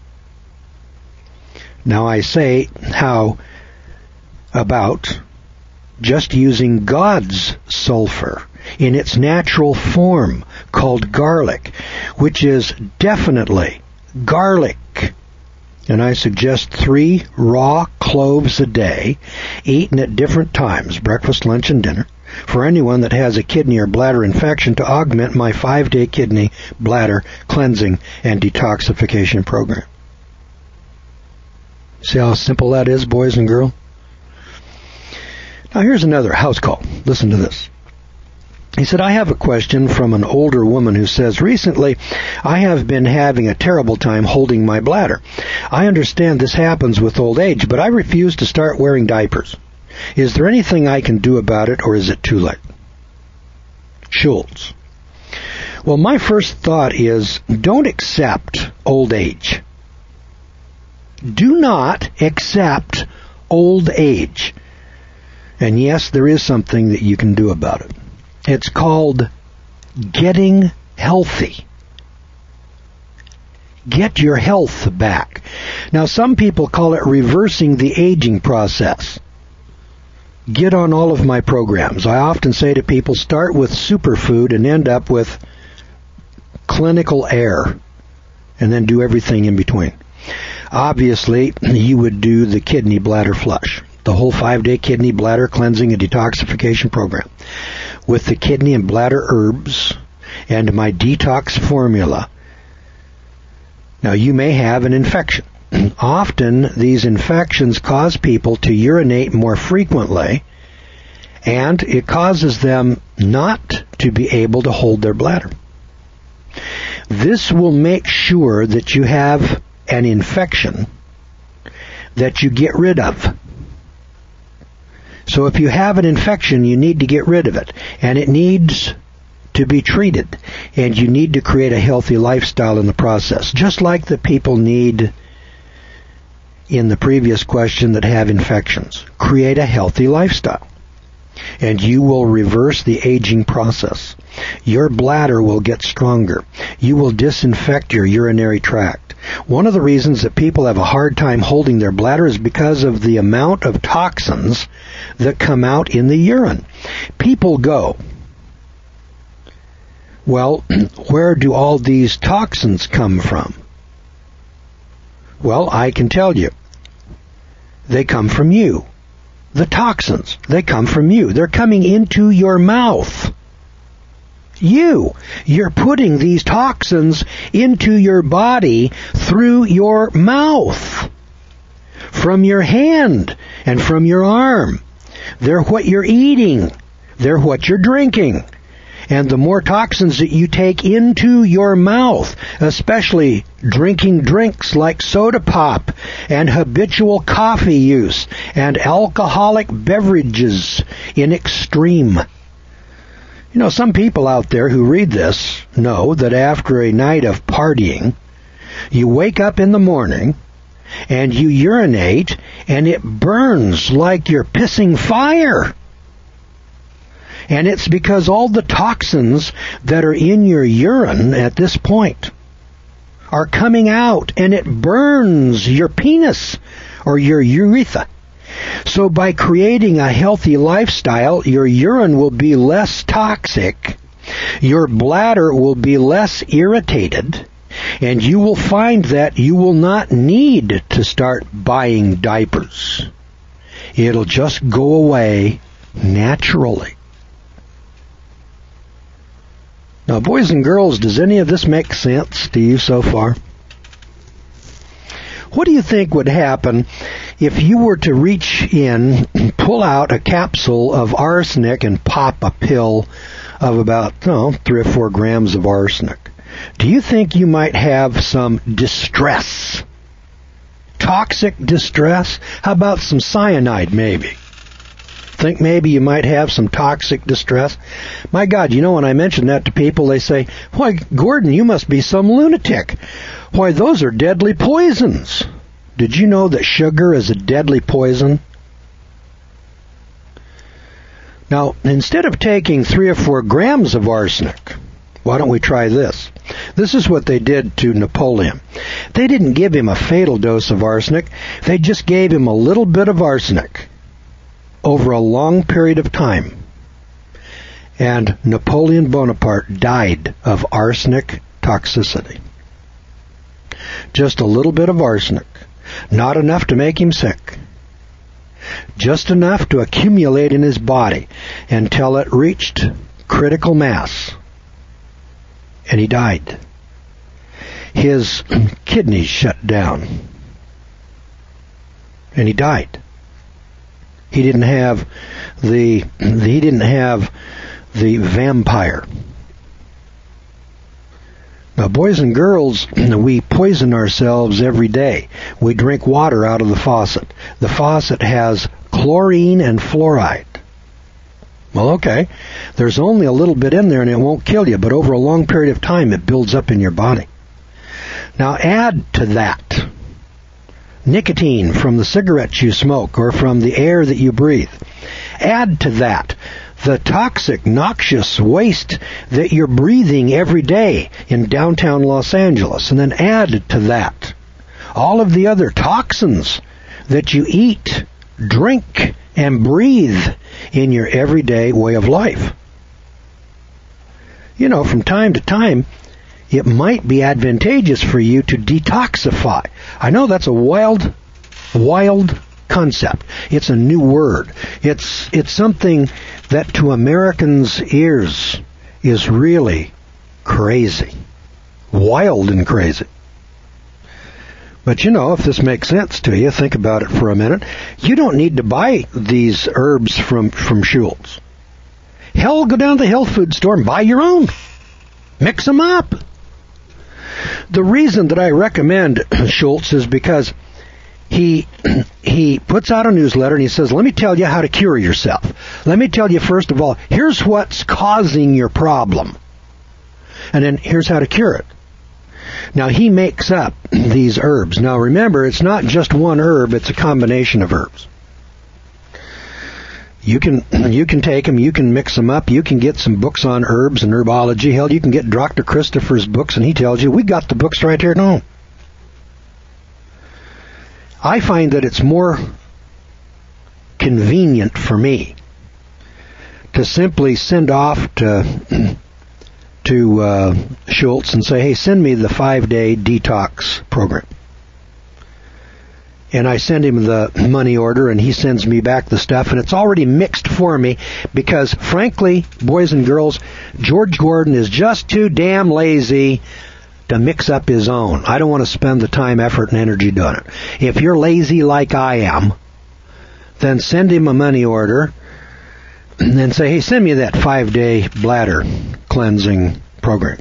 Now I say, how about just using God's sulfur in its natural form called garlic, which is definitely garlic. And I suggest three raw cloves a day, eaten at different times, breakfast, lunch, and dinner, for anyone that has a kidney or bladder infection to augment my five-day kidney, bladder, cleansing, and detoxification program. See how simple that is, boys and girls? Now here's another house call. Listen to this. He said, I have a question from an older woman who says, recently I have been having a terrible time holding my bladder. I understand this happens with old age, but I refuse to start wearing diapers. Is there anything I can do about it, or is it too late? Schultz. Well, my first thought is, don't accept old age. Do not accept old age. And yes, there is something that you can do about it. It's called getting healthy. Get your health back. Now, some people call it reversing the aging process. Get on all of my programs. I often say to people, start with superfood and end up with clinical air, and then do everything in between. Obviously, you would do the kidney bladder flush, the whole five-day kidney bladder cleansing and detoxification program, with the kidney and bladder herbs and my detox formula. Now, you may have an infection. Often, these infections cause people to urinate more frequently, and it causes them not to be able to hold their bladder. This will make sure that you have an infection that you get rid of. So if you have an infection, you need to get rid of it, and it needs to be treated, and you need to create a healthy lifestyle in the process, just like the people need in the previous question that have infections. Create a healthy lifestyle, and you will reverse the aging process. Your bladder will get stronger. You will disinfect your urinary tract. One of the reasons that people have a hard time holding their bladder is because of the amount of toxins that come out in the urine. People go, well, where do all these toxins come from? Well, I can tell you. They come from you. The toxins, they come from you. They're coming into your mouth. You. You're putting these toxins into your body through your mouth, from your hand, and from your arm. They're what you're eating. They're what you're drinking. And the more toxins that you take into your mouth, especially drinking drinks like soda pop and habitual coffee use and alcoholic beverages in extreme. You know, some people out there who read this know that after a night of partying, you wake up in the morning and you urinate and it burns like you're pissing fire. And it's because all the toxins that are in your urine at this point are coming out, and it burns your penis or your urethra. So by creating a healthy lifestyle, your urine will be less toxic, your bladder will be less irritated, and you will find that you will not need to start buying diapers. It'll just go away naturally. Now, boys and girls, does any of this make sense to you so far? What do you think would happen if you were to reach in, pull out a capsule of arsenic and pop a pill of about, oh, three or four grams of arsenic? Do you think you might have some distress? Toxic distress? How about some cyanide, maybe? Think maybe you might have some toxic distress? My God, you know, when I mention that to people, they say, why, Gordon, you must be some lunatic. Why, those are deadly poisons. Did you know that sugar is a deadly poison? Now, instead of taking three or four grams of arsenic, why don't we try this? This is what they did to Napoleon. They didn't give him a fatal dose of arsenic. They just gave him a little bit of arsenic over a long period of time. And Napoleon Bonaparte died of arsenic toxicity. Just a little bit of arsenic. Not enough to make him sick. Just enough to accumulate in his body until it reached critical mass. And he died. His kidneys shut down. And he died. He didn't have the he didn't have the vampire. Now, boys and girls, we poison ourselves every day. We drink water out of the faucet. The faucet has chlorine and fluoride. Well, okay, there's only a little bit in there and it won't kill you, but over a long period of time it builds up in your body. Now add to that nicotine from the cigarettes you smoke or from the air that you breathe. Add to that the toxic, noxious waste that you're breathing every day in downtown Los Angeles. And then add to that all of the other toxins that you eat, drink, and breathe in your everyday way of life. You know, from time to time, it might be advantageous for you to detoxify. I know that's a wild, wild concept. It's a new word. It's it's something that to Americans' ears is really crazy. Wild and crazy. But you know, if this makes sense to you, think about it for a minute. You don't need to buy these herbs from, from Schultz. Hell, go down to the health food store and buy your own. Mix them up. The reason that I recommend Schultz is because he he puts out a newsletter and he says, let me tell you how to cure yourself. Let me tell you, first of all, here's what's causing your problem. And then here's how to cure it. Now, he makes up these herbs. Now, remember, it's not just one herb, it's a combination of herbs. You can you can take them, you can mix them up, you can get some books on herbs and herbology. Hell, you can get Doctor Christopher's books, and he tells you, we got the books right here at home. I find that it's more convenient for me to simply send off to to uh, Schultz and say, hey, send me the five-day detox program. And I send him the money order, and he sends me back the stuff, and it's already mixed for me because, frankly, boys and girls, George Gordon is just too damn lazy to mix up his own. I don't want to spend the time, effort, and energy doing it. If you're lazy like I am, then send him a money order and then say, hey, send me that five-day bladder cleansing program.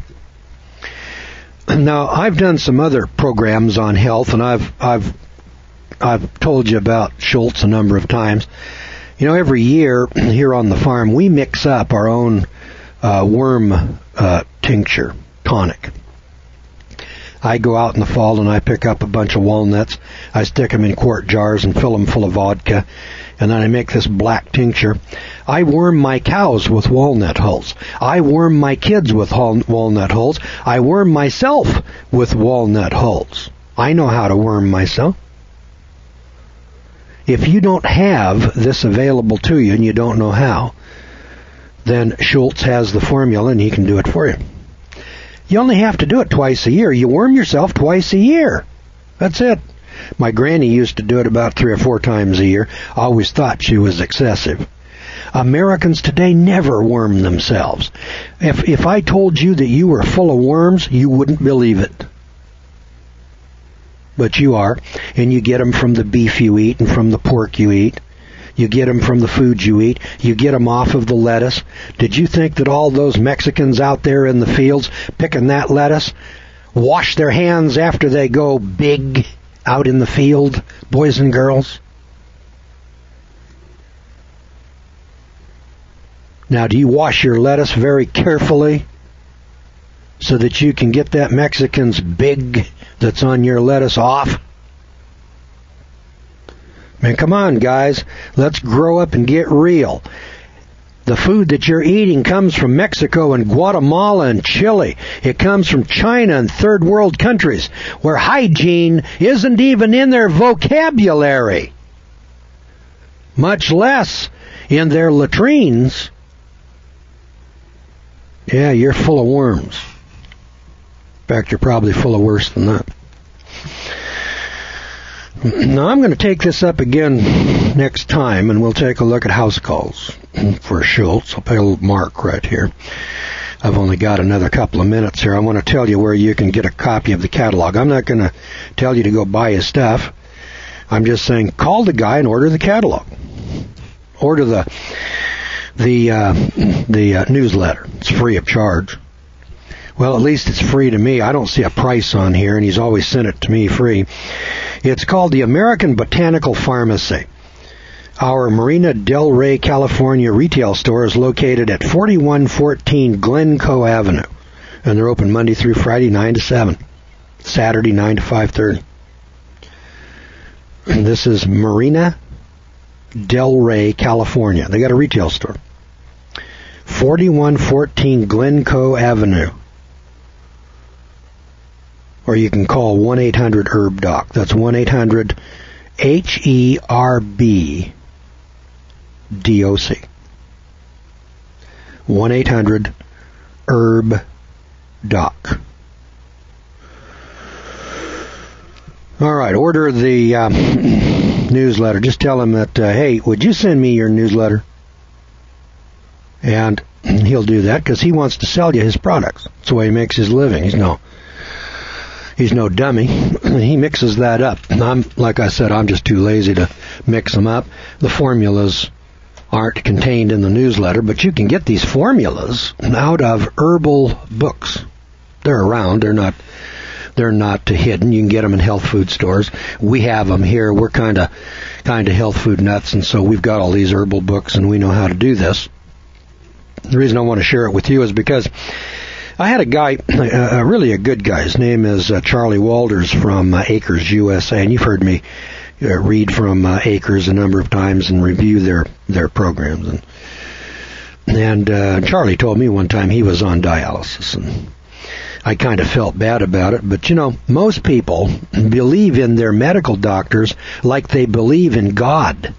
Now, I've done some other programs on health, and I've I've I've told you about Schultz a number of times. You know, every year here on the farm, we mix up our own uh, worm uh, tincture tonic. I go out in the fall and I pick up a bunch of walnuts. I stick them in quart jars and fill them full of vodka. And then I make this black tincture. I worm my cows with walnut hulls. I worm my kids with walnut hulls. I worm myself with walnut hulls. I know how to worm myself. If you don't have this available to you and you don't know how, then Schultz has the formula and he can do it for you. You only have to do it twice a year. You worm yourself twice a year. That's it. My granny used to do it about three or four times a year. I always thought she was excessive. Americans today never worm themselves. If if I told you that you were full of worms, you wouldn't believe it. but you are, and you get them from the beef you eat and from the pork you eat. You get them from the food you eat. You get them off of the lettuce. Did you think that all those Mexicans out there in the fields picking that lettuce wash their hands after they go big out in the field, boys and girls? Now, do you wash your lettuce very carefully so that you can get that Mexican's big that's on your lettuce off? Man, come on, guys. Let's grow up and get real. The food that you're eating comes from Mexico and Guatemala and Chile. It comes from China and third world countries where hygiene isn't even in their vocabulary, much less in their latrines. Yeah, you're full of worms. In fact, you're probably full of worse than that. Now, I'm going to take this up again next time, and we'll take a look at house calls for Schultz. I'll put a little mark right here. I've only got another couple of minutes here. I want to tell you where you can get a copy of the catalog. I'm not going to tell you to go buy his stuff. I'm just saying call the guy and order the catalog. Order the the uh, the uh, newsletter. It's free of charge. Well, at least it's free to me. I don't see a price on here, and he's always sent it to me free. It's called the American Botanical Pharmacy. Our Marina Del Rey, California retail store is located at forty-one fourteen Glencoe Avenue, and they're open Monday through Friday, nine to seven, Saturday, nine to five thirty. And this is Marina Del Rey, California. They got a retail store. forty-one fourteen Glencoe Avenue. Or you can call one eight hundred herb doc. That's one eight hundred H E R B D O C. one eight hundred herb doc. All right, order the um, newsletter. Just tell him that, uh, hey, would you send me your newsletter? And he'll do that because he wants to sell you his products. That's the way he makes his living. He's no... He's no dummy. He mixes that up. I'm, like I said, I'm just too lazy to mix them up. The formulas aren't contained in the newsletter, but you can get these formulas out of herbal books. They're around. They're not. They're not hidden. You can get them in health food stores. We have them here. We're kind of, kind of health food nuts, and so we've got all these herbal books, and we know how to do this. The reason I want to share it with you is because I had a guy, uh, really a good guy. His name is uh, Charlie Walters from uh, Acres U S A, and you've heard me uh, read from uh, Acres a number of times and review their their programs. And and uh, Charlie told me one time he was on dialysis, and I kind of felt bad about it. But you know, most people believe in their medical doctors like they believe in God.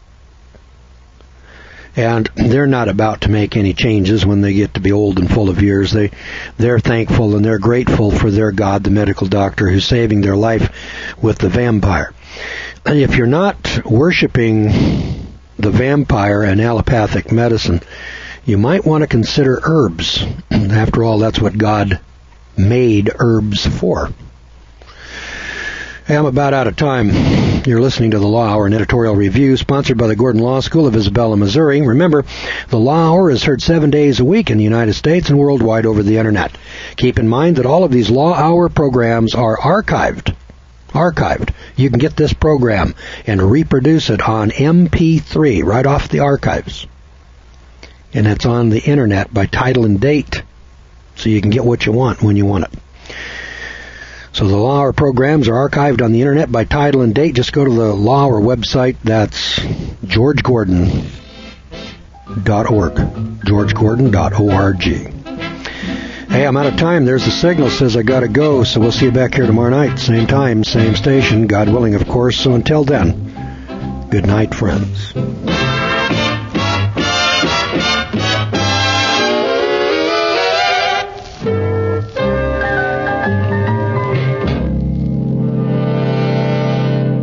And they're not about to make any changes when they get to be old and full of years. They, they're thankful and they're grateful for their God, the medical doctor, who's saving their life with the vampire. And if you're not worshiping the vampire and allopathic medicine, you might want to consider herbs. After all, that's what God made herbs for. Hey, I'm about out of time. You're listening to The Law Hour, an editorial review sponsored by the Gordon Law School of Isabella, Missouri. Remember, The Law Hour is heard seven days a week in the United States and worldwide over the Internet. Keep in mind that all of these Law Hour programs are archived. Archived. You can get this program and reproduce it on M P three right off the archives. And it's on the Internet by title and date, so you can get what you want when you want it. So the Law Hour programs are archived on the Internet by title and date. Just go to the Law Hour website. That's george gordon dot org. george gordon dot org. Hey, I'm out of time. There's the signal. Says I gotta go. So we'll see you back here tomorrow night. Same time, same station. God willing, of course. So until then, good night, friends.